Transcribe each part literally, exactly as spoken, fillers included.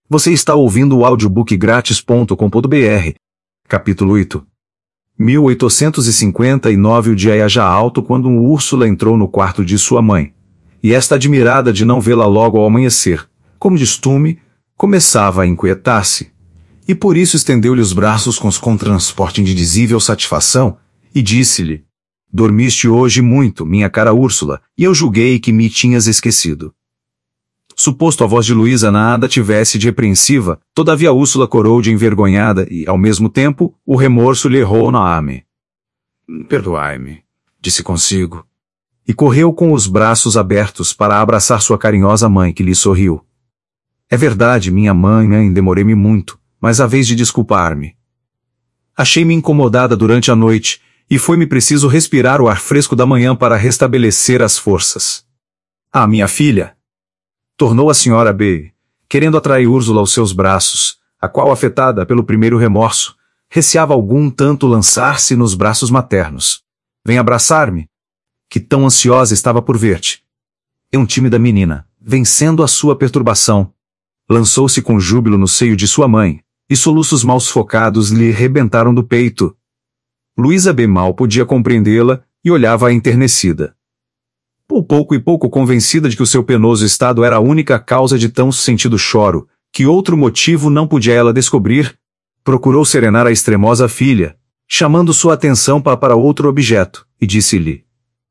Você está ouvindo o audiobook grátis ponto com ponto br. Capítulo oito. mil oitocentos e cinquenta e nove. O dia ia já alto quando um Úrsula entrou no quarto de sua mãe. E esta, admirada de não vê-la logo ao amanhecer, como de costume, começava a inquietar-se. E por isso estendeu-lhe os braços com, com transporte indizível satisfação, e disse-lhe: Dormiste hoje muito, minha cara Úrsula, e eu julguei que me tinhas esquecido. Suposto a voz de Luísa nada tivesse de repreensiva, todavia Úrsula corou de envergonhada e, ao mesmo tempo, o remorso lhe errou na alma. Perdoai-me, disse consigo. E correu com os braços abertos para abraçar sua carinhosa mãe, que lhe sorriu. É verdade, minha mãe, hein, demorei-me muito, mas a vez de desculpar-me. Achei-me incomodada durante a noite, e foi-me preciso respirar o ar fresco da manhã para restabelecer as forças. Ah, minha filha! Tornou a senhora B, querendo atrair Úrsula aos seus braços, a qual, afetada pelo primeiro remorso, receava algum tanto lançar-se nos braços maternos. Vem abraçar-me, que tão ansiosa estava por ver-te. E um tímida menina, vencendo a sua perturbação, lançou-se com júbilo no seio de sua mãe, e soluços mal sufocados lhe rebentaram do peito. Luísa B mal podia compreendê-la, e olhava-a enternecida. Por pouco e pouco convencida de que o seu penoso estado era a única causa de tão sentido choro, que outro motivo não podia ela descobrir, procurou serenar a extremosa filha, chamando sua atenção para, para outro objeto, e disse-lhe: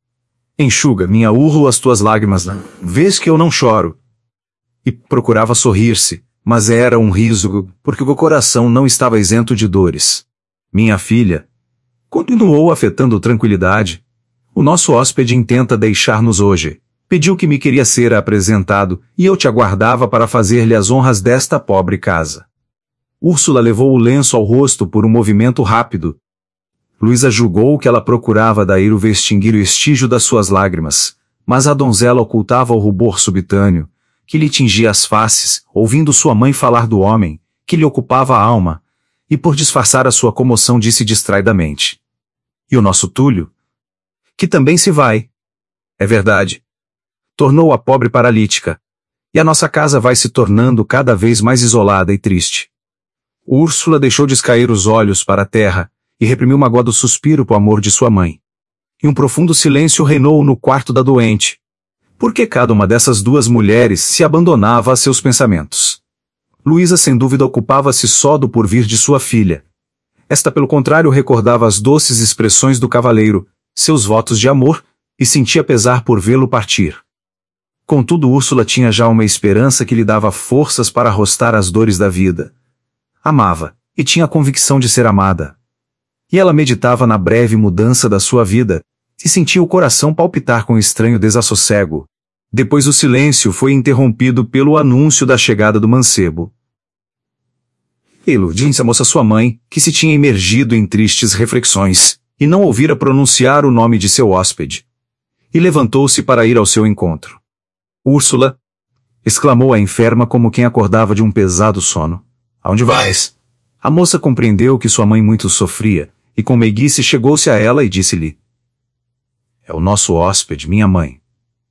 Enxuga, minha Úrsula, as tuas lágrimas, vês que eu não choro. E procurava sorrir-se, mas era um riso, porque o coração não estava isento de dores. Minha filha, continuou afetando tranquilidade, o nosso hóspede intenta deixar-nos hoje. Pediu que me queria ser apresentado, e eu te aguardava para fazer-lhe as honras desta pobre casa. Úrsula levou o lenço ao rosto por um movimento rápido. Luísa julgou que ela procurava daí o extinguir o estígio das suas lágrimas, mas a donzela ocultava o rubor subitâneo, que lhe tingia as faces, ouvindo sua mãe falar do homem, que lhe ocupava a alma, e por disfarçar a sua comoção disse distraidamente: E o nosso Túlio? Que também se vai. É verdade. Tornou a pobre paralítica. E a nossa casa vai se tornando cada vez mais isolada e triste. Úrsula deixou descair os olhos para a terra, e reprimiu o magoado suspiro por amor de sua mãe. E um profundo silêncio reinou no quarto da doente. Porque cada uma dessas duas mulheres se abandonava a seus pensamentos. Luísa sem dúvida ocupava-se só do porvir de sua filha. Esta pelo contrário recordava as doces expressões do cavaleiro, seus votos de amor, e sentia pesar por vê-lo partir. Contudo, Úrsula tinha já uma esperança que lhe dava forças para arrostar as dores da vida. Amava, e tinha a convicção de ser amada. E ela meditava na breve mudança da sua vida, e sentia o coração palpitar com estranho desassossego. Depois o silêncio foi interrompido pelo anúncio da chegada do mancebo. Iludiu-se a moça sua mãe, que se tinha imergido em tristes reflexões, e não ouvira pronunciar o nome de seu hóspede. E levantou-se para ir ao seu encontro. Úrsula! Exclamou a enferma como quem acordava de um pesado sono. Aonde vais? A moça compreendeu que sua mãe muito sofria, e com meiguice chegou-se a ela e disse-lhe: É o nosso hóspede, minha mãe.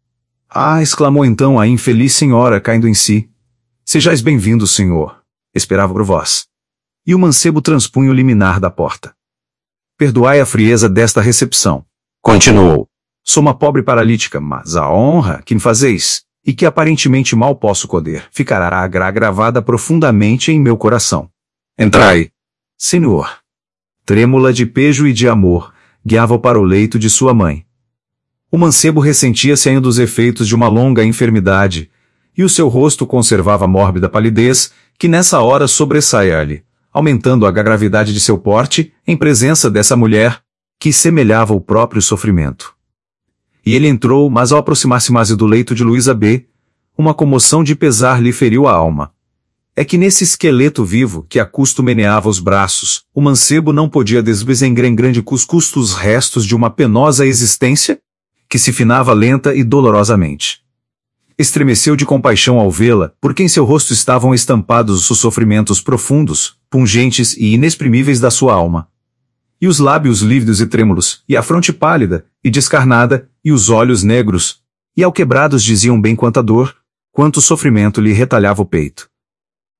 Ah! Exclamou então a infeliz senhora, caindo em si. Sejais bem-vindo, senhor. Esperava por vós. E o mancebo transpunha o liminar da porta. Perdoai a frieza desta recepção. Continuou. Sou uma pobre paralítica, mas a honra que me fazeis, e que aparentemente mal posso coder, ficará gra gravada profundamente em meu coração. Entrai. Senhor. Trêmula de pejo e de amor, guiava-o para o leito de sua mãe. O mancebo ressentia-se ainda dos efeitos de uma longa enfermidade, e o seu rosto conservava mórbida palidez, que nessa hora sobressaia-lhe, aumentando a gravidade de seu porte, em presença dessa mulher, que semelhava o próprio sofrimento. E ele entrou, mas ao aproximar-se mais do leito de Luísa B, uma comoção de pesar lhe feriu a alma. É que nesse esqueleto vivo, que a custo meneava os braços, o mancebo não podia desbesengrar em grande custo os restos de uma penosa existência, que se finava lenta e dolorosamente. Estremeceu de compaixão ao vê-la, porque em seu rosto estavam estampados os sofrimentos profundos, pungentes e inexprimíveis da sua alma. E os lábios lívidos e trêmulos, e a fronte pálida e descarnada, e os olhos negros, e alquebrados diziam bem quanta dor, quanto sofrimento lhe retalhava o peito.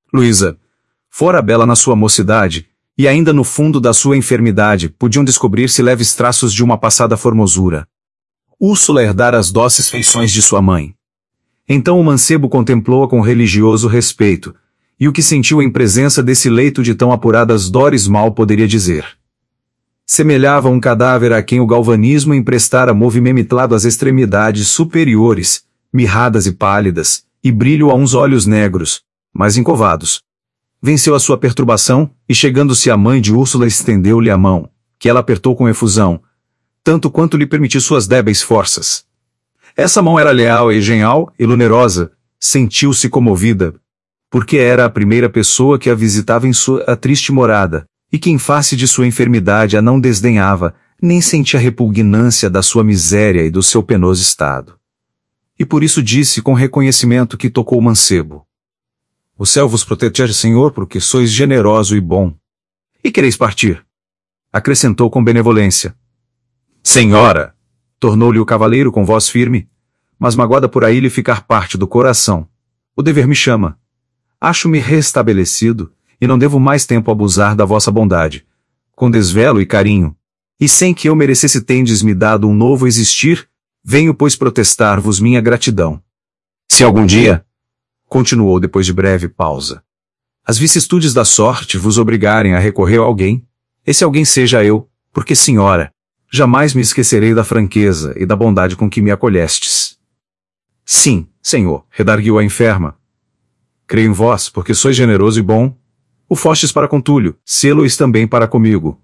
Luísa, fora bela na sua mocidade, e ainda no fundo da sua enfermidade podiam descobrir-se leves traços de uma passada formosura. Úrsula herdara as doces feições de sua mãe. Então o mancebo contemplou-a com religioso respeito, e o que sentiu em presença desse leito de tão apuradas dores mal poderia dizer. Semelhava um cadáver a quem o galvanismo emprestara movimentado às extremidades superiores, mirradas e pálidas, e brilho a uns olhos negros, mas encovados. Venceu a sua perturbação, e chegando-se à mãe de Úrsula estendeu-lhe a mão, que ela apertou com efusão, tanto quanto lhe permitiu suas débeis forças. Essa mão era leal e genial e lunerosa, sentiu-se comovida, porque era a primeira pessoa que a visitava em sua triste morada, e que em face de sua enfermidade a não desdenhava, nem sentia repugnância da sua miséria e do seu penoso estado. E por isso disse com reconhecimento que tocou o mancebo: O céu vos proteja, Senhor, porque sois generoso e bom. E quereis partir? Acrescentou com benevolência. Senhora! Tornou-lhe o cavaleiro com voz firme, mas magoada por aí lhe ficar parte do coração. O dever me chama. Acho-me restabelecido, e não devo mais tempo abusar da vossa bondade. Com desvelo e carinho, e sem que eu merecesse tendes-me dado um novo existir, venho pois protestar-vos minha gratidão. Se algum dia, continuou depois de breve pausa, as vicissitudes da sorte vos obrigarem a recorrer a alguém, esse alguém seja eu, porque, senhora, jamais me esquecerei da franqueza e da bondade com que me acolhestes. Sim, senhor, redarguiu a enferma. Creio em vós, porque sois generoso e bom. O fostes para com Túlio, sê-lo-is também para comigo.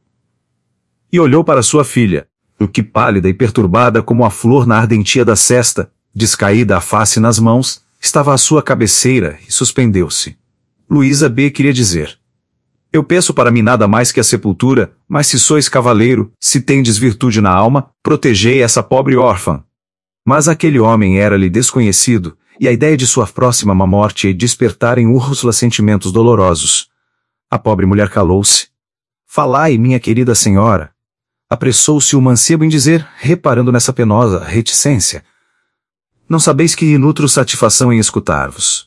E olhou para sua filha, o que pálida e perturbada como a flor na ardentia da sesta, descaída a face nas mãos, estava à sua cabeceira e suspendeu-se. Luísa B. queria dizer: Eu peço para mim nada mais que a sepultura, mas se sois cavaleiro, se tendes virtude na alma, protegei essa pobre órfã. Mas aquele homem era-lhe desconhecido, e a ideia de sua próxima morte ia despertar em Úrsula sentimentos dolorosos. A pobre mulher calou-se. Falai, minha querida senhora. Apressou-se o mancebo em dizer, reparando nessa penosa reticência. Não sabeis que nutro satisfação em escutar-vos.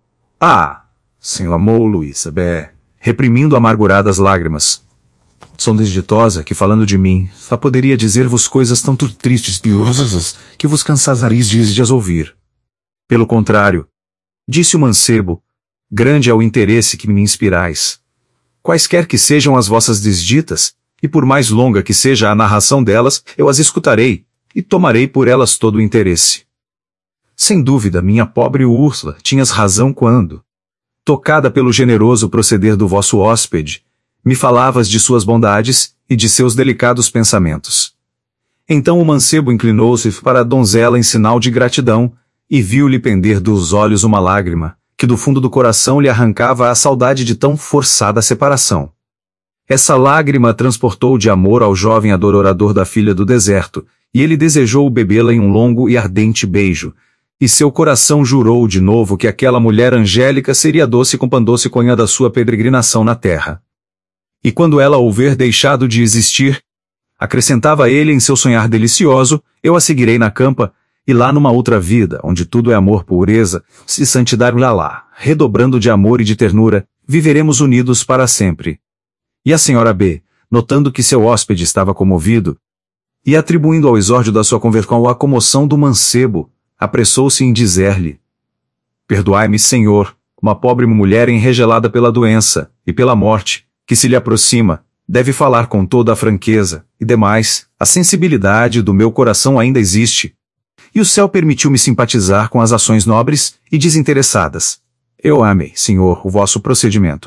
Ah! Exclamou Luísa B., reprimindo amarguradas lágrimas. Sou desditosa que, falando de mim, só poderia dizer-vos coisas tão tristes e osas que vos cansareis de as ouvir. Pelo contrário, disse o mancebo, grande é o interesse que me inspirais. Quaisquer que sejam as vossas desditas, e por mais longa que seja a narração delas, eu as escutarei, e tomarei por elas todo o interesse. Sem dúvida, minha pobre Úrsula, tinhas razão quando, tocada pelo generoso proceder do vosso hóspede, me falavas de suas bondades e de seus delicados pensamentos. Então o mancebo inclinou-se para a donzela em sinal de gratidão, e viu-lhe pender dos olhos uma lágrima, que do fundo do coração lhe arrancava a saudade de tão forçada separação. Essa lágrima transportou de amor ao jovem adorador da filha do deserto, e ele desejou bebê-la em um longo e ardente beijo, e seu coração jurou de novo que aquela mulher angélica seria doce compandoce conha da sua peregrinação na terra. E quando ela houver deixado de existir, acrescentava ele em seu sonhar delicioso, eu a seguirei na campa, e lá numa outra vida, onde tudo é amor pureza, se santidade lá lá, redobrando de amor e de ternura, viveremos unidos para sempre. E a senhora B., notando que seu hóspede estava comovido, e atribuindo ao exórdio da sua conversão a comoção do mancebo, apressou-se em dizer-lhe: Perdoai-me, senhor, uma pobre mulher enregelada pela doença, e pela morte, que se lhe aproxima, deve falar com toda a franqueza, e demais, a sensibilidade do meu coração ainda existe. E o céu permitiu-me simpatizar com as ações nobres e desinteressadas. Eu amei, senhor, o vosso procedimento.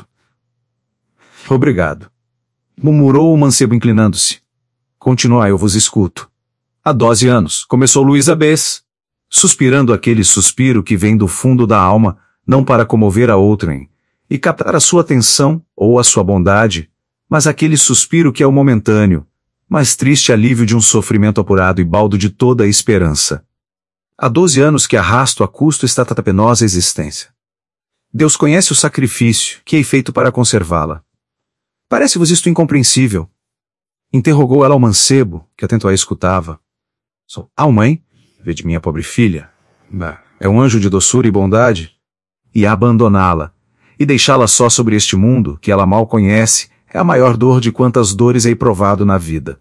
Obrigado. Murmurou o mancebo inclinando-se. Continuai, eu vos escuto. Há doze anos, começou Luísa B., suspirando aquele suspiro que vem do fundo da alma, não para comover a outrem, e captar a sua atenção, ou a sua bondade, mas aquele suspiro que é o momentâneo, mas triste alívio de um sofrimento apurado e baldo de toda a esperança. Há doze anos que arrasto a custo esta penosa existência. Deus conhece o sacrifício que hei feito para conservá-la. Parece-vos isto incompreensível? Interrogou ela ao mancebo, que atento a escutava. Sou, ah, mãe? Vede minha pobre filha. Bah, é um anjo de doçura e bondade. E abandoná-la, e deixá-la só sobre este mundo, que ela mal conhece, é a maior dor de quantas dores hei provado na vida.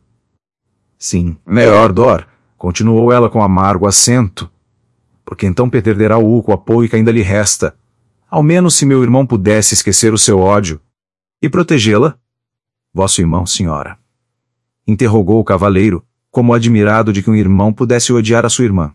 Sim, maior dor, continuou ela com amargo acento, porque então perderá o único apoio que ainda lhe resta. Ao menos se meu irmão pudesse esquecer o seu ódio e protegê-la. Vosso irmão, senhora? Interrogou o cavaleiro, como admirado de que um irmão pudesse odiar a sua irmã.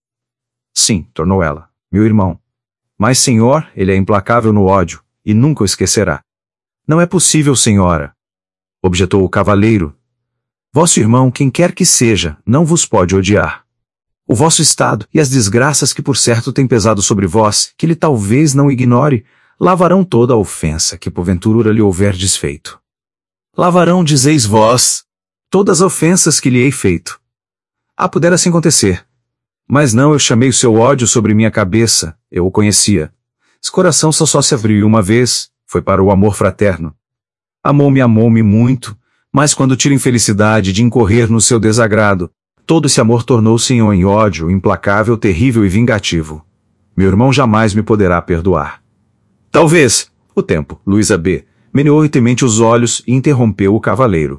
Sim, tornou ela, meu irmão. Mas, senhor, ele é implacável no ódio, e nunca o esquecerá. Não é possível, senhora, objetou o cavaleiro. Vosso irmão, quem quer que seja, não vos pode odiar. O vosso estado e as desgraças que por certo têm pesado sobre vós, que ele talvez não ignore, lavarão toda a ofensa que porventura lhe houver desfeito. Lavarão, dizeis vós, todas as ofensas que lhe hei feito. Ah, pudera assim acontecer. Mas não, eu chamei o seu ódio sobre minha cabeça, eu o conhecia. Esse coração só só se abriu uma vez, foi para o amor fraterno. Amou-me, amou-me muito, mas quando tive infelicidade de incorrer no seu desagrado, todo esse amor tornou-se em ódio implacável, terrível e vingativo. Meu irmão jamais me poderá perdoar. Talvez, o tempo, Luísa B., meneou temente os olhos e interrompeu o cavaleiro.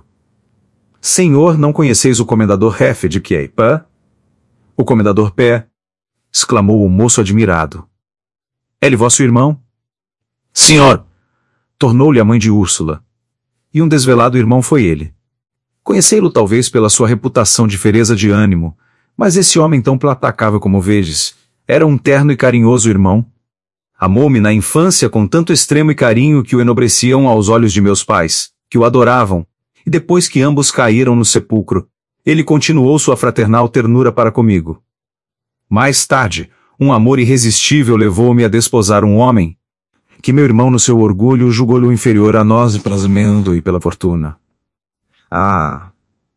Senhor, não conheceis o comendador Hefe de Queipa? O comendador Pé, exclamou o moço admirado. É-lhe vosso irmão? Senhor, tornou-lhe a mãe de Úrsula. E um desvelado irmão foi ele. Conhecei-lo talvez pela sua reputação de fereza de ânimo, mas esse homem tão platacável como vedes, era um terno e carinhoso irmão. Amou-me na infância com tanto extremo e carinho que o enobreciam aos olhos de meus pais, que o adoravam, e depois que ambos caíram no sepulcro, ele continuou sua fraternal ternura para comigo. Mais tarde, um amor irresistível levou-me a desposar um homem, que meu irmão no seu orgulho julgou-lhe inferior a nós prazimento e pela fortuna. Ah!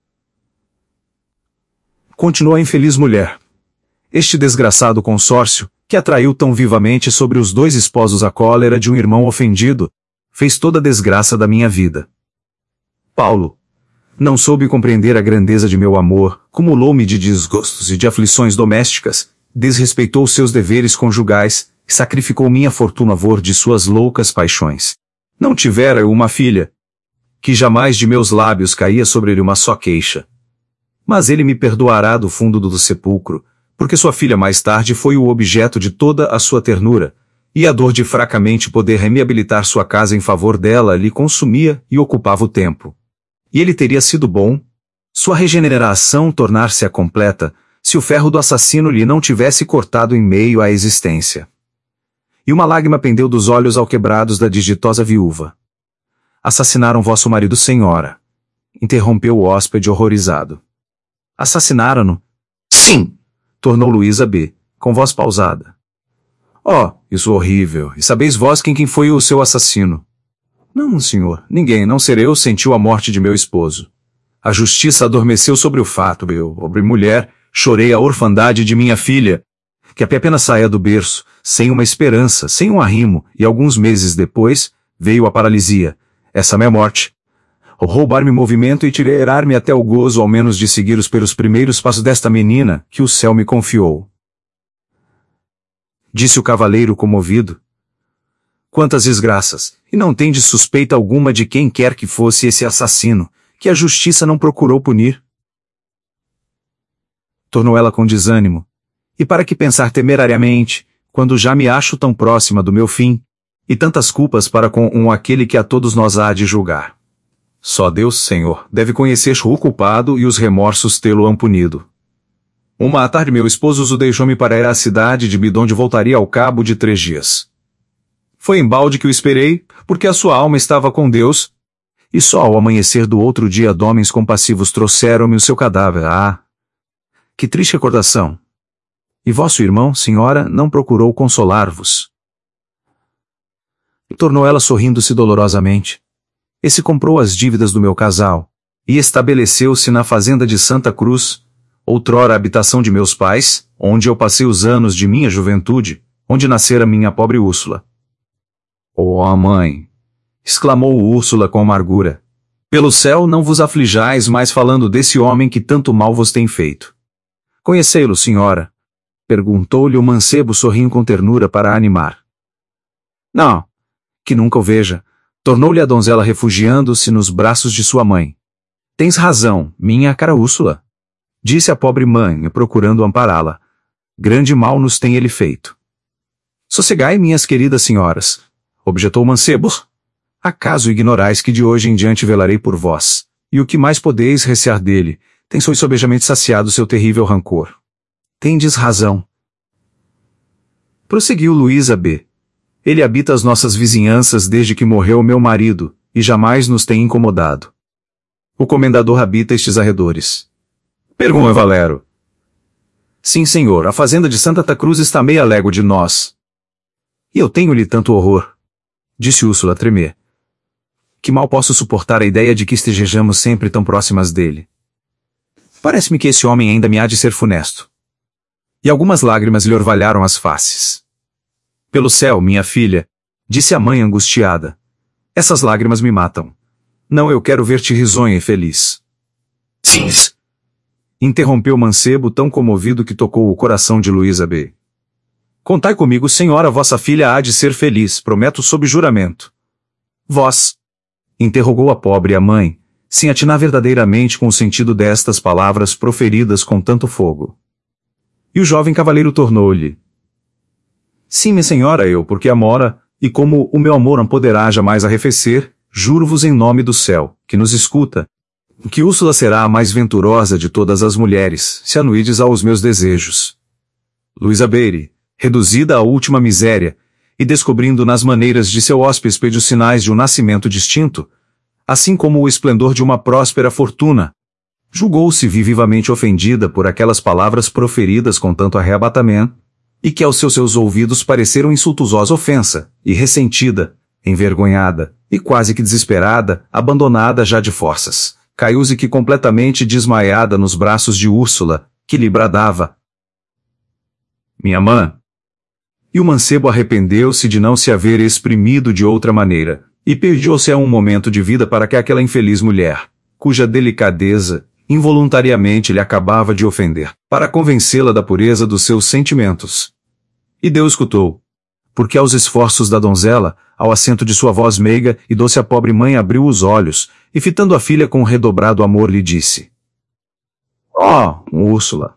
Continuou a infeliz mulher. Este desgraçado consórcio, que atraiu tão vivamente sobre os dois esposos a cólera de um irmão ofendido, fez toda a desgraça da minha vida. Paulo não soube compreender a grandeza de meu amor, cumulou-me de desgostos e de aflições domésticas, desrespeitou seus deveres conjugais, sacrificou minha fortuna a favor de suas loucas paixões. Não tivera eu uma filha, que jamais de meus lábios caía sobre ele uma só queixa. Mas ele me perdoará do fundo do sepulcro, porque sua filha mais tarde foi o objeto de toda a sua ternura, e a dor de fracamente poder reabilitar sua casa em favor dela lhe consumia e ocupava o tempo. E ele teria sido bom, sua regeneração tornar-se-á completa, se o ferro do assassino lhe não tivesse cortado em meio à existência. E uma lágrima pendeu dos olhos alquebrados da desditosa viúva. Assassinaram vosso marido, senhora, interrompeu o hóspede horrorizado. Assassinaram-no? Sim, tornou Luísa B., com voz pausada. Oh, isso horrível, e sabeis vós quem, quem foi o seu assassino? Não, senhor, ninguém, não ser eu, sentiu a morte de meu esposo. A justiça adormeceu sobre o fato, eu, pobre mulher, chorei a orfandade de minha filha, que apenas saía do berço, sem uma esperança, sem um arrimo, e alguns meses depois, veio a paralisia, essa minha morte. Roubar-me movimento e tirar-me até o gozo ao menos de seguir os pelos primeiros passos desta menina, que o céu me confiou. Disse o cavaleiro comovido. Quantas desgraças, e não tendes suspeita alguma de quem quer que fosse esse assassino, que a justiça não procurou punir? Tornou ela com desânimo. E para que pensar temerariamente, quando já me acho tão próxima do meu fim, e tantas culpas para com um aquele que a todos nós há de julgar? Só Deus, Senhor, deve conhecer o culpado e os remorsos tê-lo punido. Uma tarde meu esposo o deixou-me para ir à cidade de Bidonde voltaria ao cabo de três dias. Foi embalde que o esperei, porque a sua alma estava com Deus, e só ao amanhecer do outro dia homens compassivos trouxeram-me o seu cadáver. Ah! Que triste recordação! E vosso irmão, senhora, não procurou consolar-vos? Tornou ela sorrindo-se dolorosamente. Esse comprou as dívidas do meu casal, e estabeleceu-se na fazenda de Santa Cruz, outrora a habitação de meus pais, onde eu passei os anos de minha juventude, onde nascera minha pobre Úrsula. Oh, mãe! Exclamou Úrsula com amargura. Pelo céu não vos aflijais mais falando desse homem que tanto mal vos tem feito. Conhecei-lo, senhora? Perguntou-lhe o mancebo sorrindo com ternura para a animar. Não. Que nunca o veja, tornou-lhe a donzela refugiando-se nos braços de sua mãe. Tens razão, minha cara Úrsula, disse a pobre mãe, procurando ampará-la. Grande mal nos tem ele feito. Sossegai, minhas queridas senhoras, objetou o mancebo. Acaso ignorais que de hoje em diante velarei por vós, e o que mais podeis recear dele, tem sois sobejamente saciado seu terrível rancor. Tendes razão. Prosseguiu Luísa B. Ele habita as nossas vizinhanças desde que morreu meu marido, e jamais nos tem incomodado. O comendador habita estes arredores. Pergunta Valero. Sim, senhor, a fazenda de Santa Cruz está meia légua de nós. E eu tenho-lhe tanto horror, disse Úrsula a tremer, que mal posso suportar a ideia de que estejamos sempre tão próximas dele. Parece-me que esse homem ainda me há de ser funesto. E algumas lágrimas lhe orvalharam as faces. Pelo céu, minha filha, disse a mãe angustiada, essas lágrimas me matam. Não, eu quero ver-te risonha e feliz. Sim. Interrompeu o mancebo tão comovido que tocou o coração de Luísa B. Contai comigo, senhora, vossa filha há de ser feliz, prometo sob juramento. Vós? Interrogou a pobre a mãe, sem atinar verdadeiramente com o sentido destas palavras proferidas com tanto fogo. E o jovem cavaleiro tornou-lhe. Sim, minha senhora, eu, porque a mora, e como o meu amor não poderá jamais arrefecer, juro-vos em nome do céu, que nos escuta, que Úrsula será a mais venturosa de todas as mulheres, se anuides aos meus desejos. Luísa Beire, reduzida à última miséria, e descobrindo nas maneiras de seu hóspede os sinais de um nascimento distinto, assim como o esplendor de uma próspera fortuna, julgou-se vivamente ofendida por aquelas palavras proferidas com tanto arrebatamento, e que aos seus, seus ouvidos pareceram insultuosa ofensa, e ressentida, envergonhada, e quase que desesperada, abandonada já de forças, caiu-se que completamente desmaiada nos braços de Úrsula, que lhe bradava. Minha mãe. E o mancebo arrependeu-se de não se haver exprimido de outra maneira, e perdeu-se a um momento de vida para que aquela infeliz mulher, cuja delicadeza, involuntariamente lhe acabava de ofender, para convencê-la da pureza dos seus sentimentos. E Deus escutou, porque aos esforços da donzela, ao acento de sua voz meiga e doce a pobre mãe abriu os olhos, e fitando a filha com redobrado amor lhe disse. Ó, oh, Úrsula!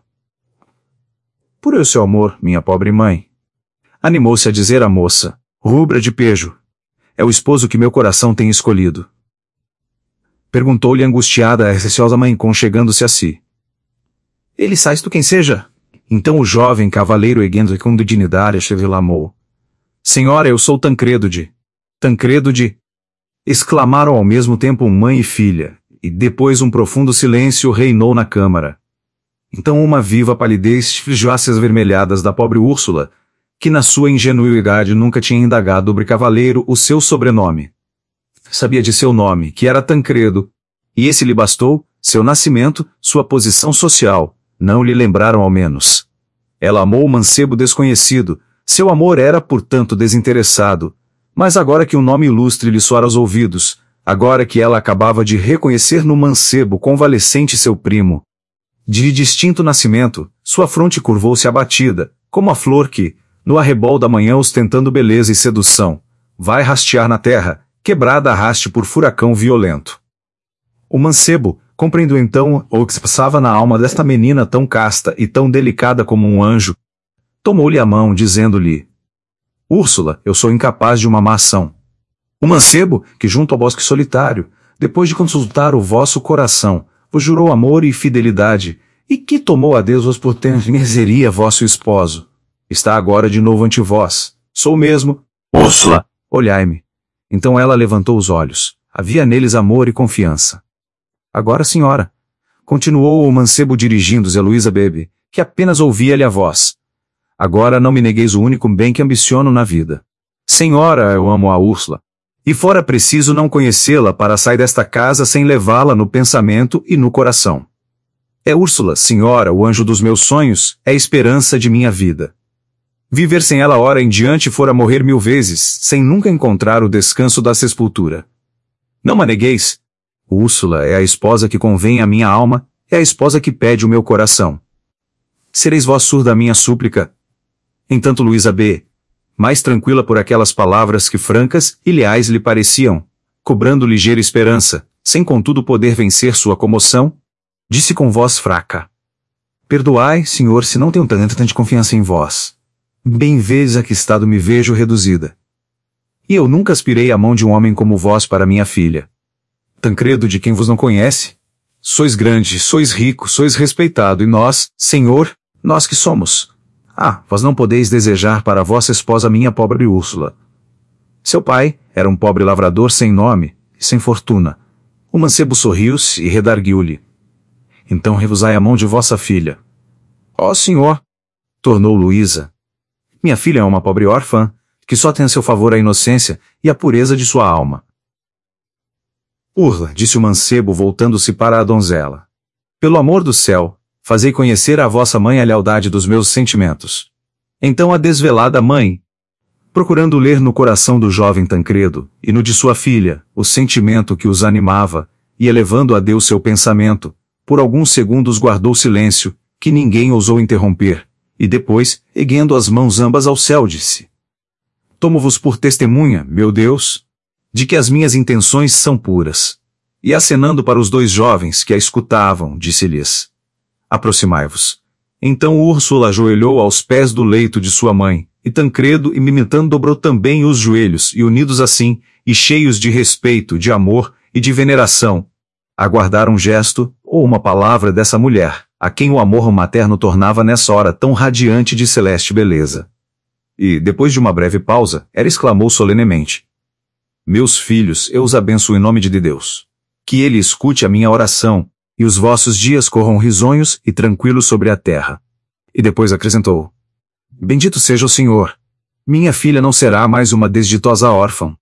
Por eu seu amor, minha pobre mãe. Animou-se a dizer a moça, rubra de pejo. É o esposo que meu coração tem escolhido. Perguntou-lhe angustiada a receosa mãe conchegando-se a si. Ele sais tu quem seja? Então o jovem cavaleiro erguendo-se com dignidade exclamou. Senhora, eu sou Tancredo de... Tancredo de... Exclamaram ao mesmo tempo mãe e filha, e depois um profundo silêncio reinou na câmara. Então uma viva palidez fingiu as avermelhadas da pobre Úrsula, que na sua ingenuidade nunca tinha indagado sobre cavaleiro o seu sobrenome. Sabia de seu nome, que era Tancredo, e esse lhe bastou, seu nascimento, sua posição social, não lhe lembraram ao menos. Ela amou o mancebo desconhecido, seu amor era, portanto, desinteressado, mas agora que um nome ilustre lhe soara aos ouvidos, agora que ela acabava de reconhecer no mancebo convalescente seu primo, de distinto nascimento, sua fronte curvou-se abatida, como a flor que, no arrebol da manhã ostentando beleza e sedução, vai rastear na terra, quebrada a raste por furacão violento. O mancebo, compreendeu então o que se passava na alma desta menina tão casta e tão delicada como um anjo, tomou-lhe a mão, dizendo-lhe, Úrsula, eu sou incapaz de uma má ação. O mancebo, que junto ao bosque solitário, depois de consultar o vosso coração, vos jurou amor e fidelidade, e que tomou a Deus por temeria vosso esposo, está agora de novo ante vós. Sou mesmo, Úrsula, olhai-me. Então ela levantou os olhos, havia neles amor e confiança. Agora, senhora, continuou o mancebo dirigindo-se a Luísa Bebe, que apenas ouvia-lhe a voz. Agora não me negueis o único bem que ambiciono na vida. Senhora, eu amo a Úrsula. E fora preciso não conhecê-la para sair desta casa sem levá-la no pensamento e no coração. É Úrsula, senhora, o anjo dos meus sonhos, é a esperança de minha vida. Viver sem ela hora em diante fora morrer mil vezes, sem nunca encontrar o descanso da sepultura. Não me negueis. Úrsula é a esposa que convém à minha alma, é a esposa que pede o meu coração. Sereis vós surda à minha súplica? Entanto Luísa B. mais tranquila por aquelas palavras que francas e leais lhe pareciam, cobrando ligeira esperança, sem contudo poder vencer sua comoção, disse com voz fraca: Perdoai, senhor, se não tenho tanta de confiança em vós. Bem vês a que estado me vejo reduzida. E eu nunca aspirei a mão de um homem como vós para minha filha. Tancredo, de quem vos não conhece? Sois grande, sois rico, sois respeitado, e nós, senhor, nós que somos? Ah, vós não podeis desejar para vossa esposa minha pobre Úrsula. Seu pai era um pobre lavrador sem nome e sem fortuna. O mancebo sorriu-se e redarguiu-lhe: Então recusai a mão de vossa filha. Ó senhor, tornou Luísa, minha filha é uma pobre órfã, que só tem a seu favor a inocência e a pureza de sua alma. Urla, disse o mancebo voltando-se para a donzela. Pelo amor do céu, fazei conhecer à vossa mãe a lealdade dos meus sentimentos. Então a desvelada mãe, procurando ler no coração do jovem Tancredo, e no de sua filha, o sentimento que os animava, e elevando a Deus seu pensamento, por alguns segundos guardou silêncio, que ninguém ousou interromper, e depois, erguendo as mãos ambas ao céu, disse: Tomo-vos por testemunha, meu Deus, de que as minhas intenções são puras. E acenando para os dois jovens que a escutavam, disse-lhes: Aproximai-vos. Então Úrsula ajoelhou aos pés do leito de sua mãe, e Tancredo, imitando, dobrou também os joelhos, e unidos assim, e cheios de respeito, de amor e de veneração, aguardaram um gesto, ou uma palavra dessa mulher, a quem o amor materno tornava nessa hora tão radiante de celeste beleza. E, depois de uma breve pausa, ela exclamou solenemente: Meus filhos, eu os abençoo em nome de Deus. Que ele escute a minha oração, e os vossos dias corram risonhos e tranquilos sobre a terra. E depois acrescentou: Bendito seja o Senhor. Minha filha não será mais uma desditosa órfã.